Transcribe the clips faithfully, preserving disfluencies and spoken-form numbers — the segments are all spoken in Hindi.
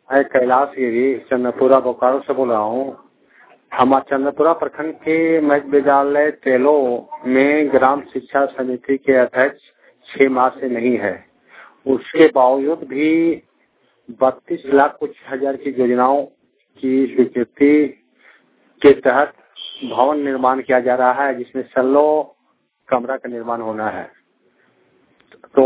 मैं कैलाश गिरी चंद्रपुरा बोकारो से बोल रहा हूँ। हमारे चंद्रपुरा प्रखंड के मध्य विद्यालय तेलो में ग्राम शिक्षा समिति के अध्यक्ष छह माह से नहीं है। उसके बावजूद भी बत्तीस लाख कुछ हजार की योजनाओं की स्वीकृति के तहत भवन निर्माण किया जा रहा है, जिसमें सोलह कमरा का निर्माण होना है। तो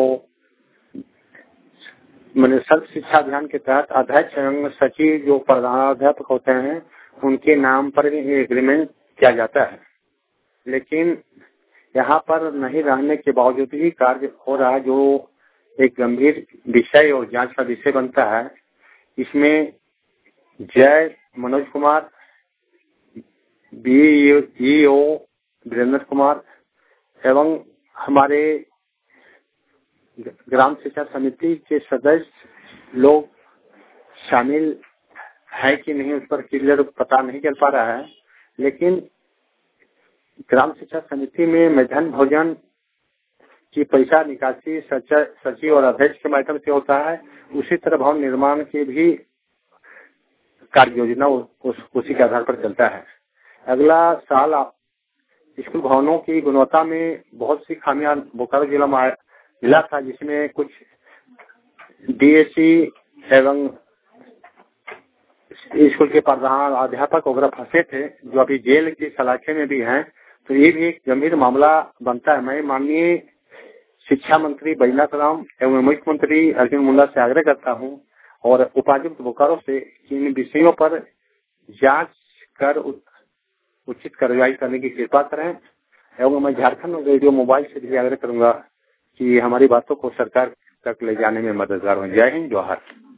मैंने सर्व शिक्षा अभियान के तहत अध्यक्ष एवं सचिव जो प्रधानाध्यापक होते हैं उनके नाम पर एग्रीमेंट किया जाता है, लेकिन यहाँ पर नहीं रहने के बावजूद भी कार्य हो रहा है, जो एक गंभीर विषय और जांच का विषय बनता है। इसमें जय मनोज कुमार, बीईओ वीरेंद्र कुमार एवं हमारे ग्राम शिक्षा समिति के सदस्य लोग शामिल है कि नहीं उस पर क्लियर पता नहीं चल पा रहा है। लेकिन ग्राम शिक्षा समिति में मध्याह्न भोजन की पैसा निकासी सचिव और अध्यक्ष के माध्यम से होता है। उसी तरह भवन निर्माण की भी कार्य योजना उस, उसी के आधार पर चलता है। अगला साल स्कूल भवनों की गुणवत्ता में बहुत सी खामियां बोकारो जिला में मिला था, जिसमें कुछ डीएससी एवं स्कूल के प्रधान अध्यापक वगैरह फंसे थे, जो अभी जेल की सलाखे में भी हैं। तो ये भी एक गंभीर मामला बनता है। मैं माननीय शिक्षा मंत्री बैजनाथ राम एवं मुख्यमंत्री अर्जुन मुंडा से आग्रह करता हूं और उपायुक्त बोकारो से इन विषयों पर जांच कर उचित कार्रवाई करने की कृपा करें। एवं मैं झारखंड रेडियो मोबाइल से भी आग्रह करूंगा कि हमारी बातों को सरकार तक ले जाने में मददगार हो। जय हिंद, जोहार।